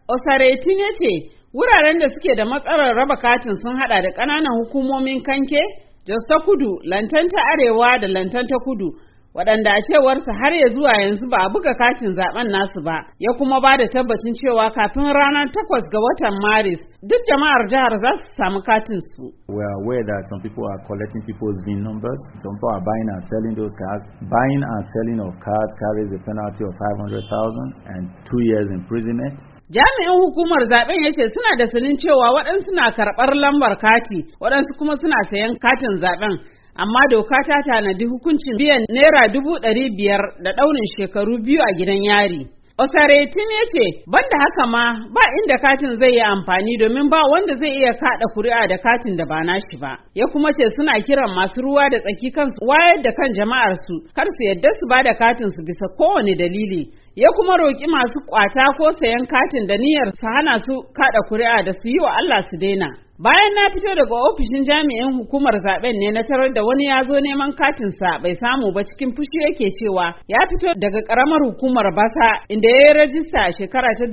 Osaretin ya ce wuraren da suke da matsalar raba katin sun hada da ƙananan hukumomin Kanke, Jos ta Kudu, Lantan ta Arewa da Lantan ta Kudu, waɗanda a cewarsa har ya zuwa yanzu ba a buga katin zaben nasu ba, ya kuma ba da tabbacin cewa kafin ranar 8 ga watan Maris duk jama'ar jihar za su samu katin su. We are aware that some people are collecting people's VIN numbers, some people are buying and selling those cards. Buying and selling of cards carries a penalty of 500,000 and 2 years imprisonment. Jami'in hukumar zaben ya ce suna da sanin cewa waɗansu na karɓar lambar kati, waɗansu kuma suna sayan katin zaben. Amma doka ta tanadi hukuncin biyan Naira 500,000 da ɗaurin shekaru 2 a gidan yari. Osaretin ya ce banda haka ma ba inda katin zai yi amfani domin ba wanda zai iya kaɗa kuri'a da katin da ba nashi ba. Ya kuma ce suna kiran masu ruwa da tsaki kansu wayar da kan jama'ar su kar su yadda su ba da katin su bisa kowane dalili. Ya kuma roƙi masu kwata ko sayan katin da niyyar su hana su kaɗa kuri'a da su yi wa Allah su daina. Bayan na fito daga ofishin jami'in hukumar zaben ne na tarar da wani ya zo neman katinsa bai samu ba, cikin fushi yake cewa ya fito daga karamar hukumar Basa inda ya yi rajista a shekara ta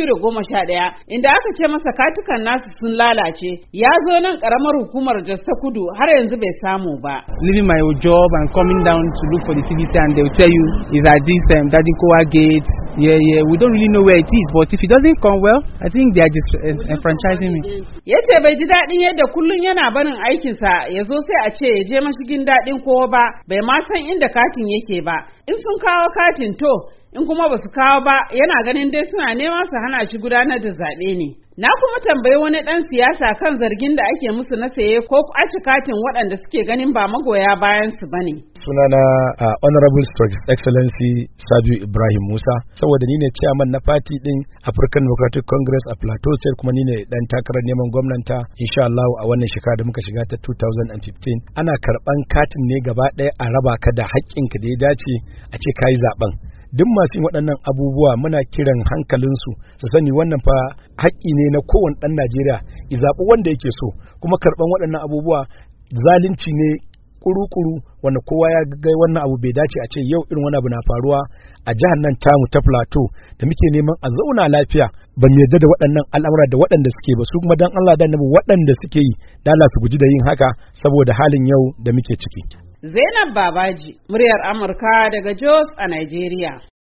2011 inda aka ce masa katukan nasu sun lalace. Ya zo nan karamar hukumar Jos ta Kudu har yanzu bai samu ba. Leaving my job and coming down to look for the TVC and they will tell you is at this Dadinkowa gate. Yeah, we don't really know where it is, but if it doesn't come well, I think they are just franchising me. Yace bai ji daɗin yadda kullum yana barin aikinsa ya zo sai a ce ya je mashigin daɗin kowa ba, bai ma san inda katin yake ba. In sun kawo katin to, in kuma ba su kawo ba yana ganin dai suna neman su hana shi gudanar da zaɓe ne. Na kuma tambayi wani ɗan siyasa kan zargin da ake musu na saye ko ƙwace katin waɗanda suke ganin ba magoya bayan su bane. Sunana Honorable Excellency Sabiu Ibrahim Musa, saboda ni ne chairman na party din African Democratic Congress a Plateau State, kuma ni ne dan takarar neman gwamnata insha Allah a wannan shekara da muka shiga ta 2015. Ana karban katin ne gaba ɗaya a raba ka da haƙƙinka da ya dace a ce kai zaben. Duk masu yin waɗannan abubuwa muna kiran hankalinsu su sani wannan fa haƙƙi ne na kowane ɗan Najeriya ya zaɓi wanda yake so, kuma karɓan waɗannan abubuwa zalunci ne kuru-kuru wanda kowa ya ga wannan abu bai dace a ce yau irin wani abu na faruwa a jihar nan tamu ta Plateau da muke neman a zauna lafiya. Ban yarda da waɗannan al'amura da waɗanda suke ba, su kuma dan Allah da Annabi waɗanda suke yi da Allah su guji da yin haka saboda halin yau da muke ciki. Zainab Babaji, muryar Amurka daga Jos a Nigeria.